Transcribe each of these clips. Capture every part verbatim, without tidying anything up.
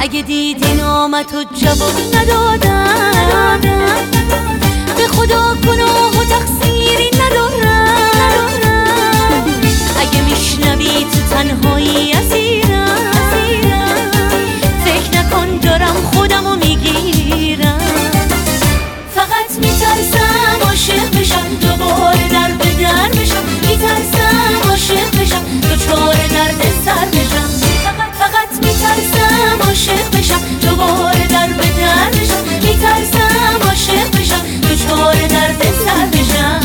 اگه دیدی نامتو جواب ندادم، به خدا گناه و تقصیری ندارم. اگه میشنوی تو تنهایی اسیرم، فکر نکن دارم خودمو میگیرم. فقط میترسم عاشق بشم، دوباره در به در بشم. میترسم عاشق بشم، دوچار درد سر بشم. فقط فقط میترسم عاشق بشم، دوباره در به در بشم. میترسم عاشق بشم، دوچار درد سر بشم.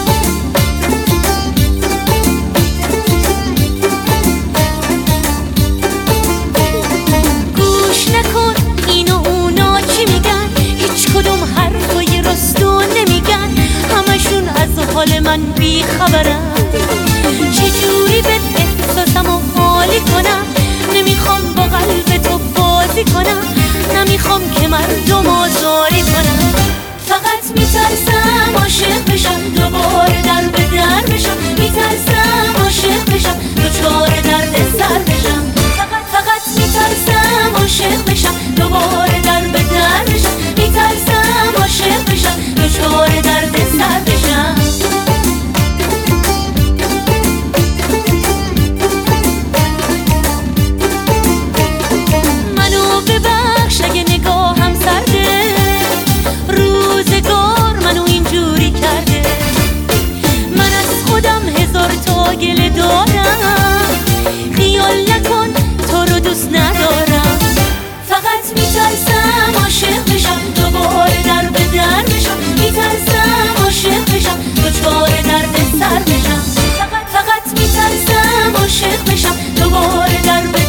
گوش نکن این و اونا چی میگن، هیچ کدوم حرفای راستو نمیگن. همشون از حال من بیخبرن. چجوری به احساسمو حالی کنم، نمیخوام با قلب تو بازی کنم، نمیخوام که مردم آزاری کنم. فقط میترسم عاشق بشم، دوباره در به در بشم. میترسم عاشق بشم، دوچار درد سر بشم. فقط فقط میترسم عاشق بشم، دوباره در به در بشم. میترسم عاشق بشم، دوچار درد سر بشم. منو ببخش اگه نگاهم سرده، روزگار منو اینجوری کرده. من از خودم هزار تا گله دارم، خیال نکن تو رو دوست ندارم. فقط میترسم عاشق بشم، دوباره در به در بشم. میترسم عاشق بشم، دوچار درد سر بشم. فقط فقط میترسم عاشق بشم، دوباره در به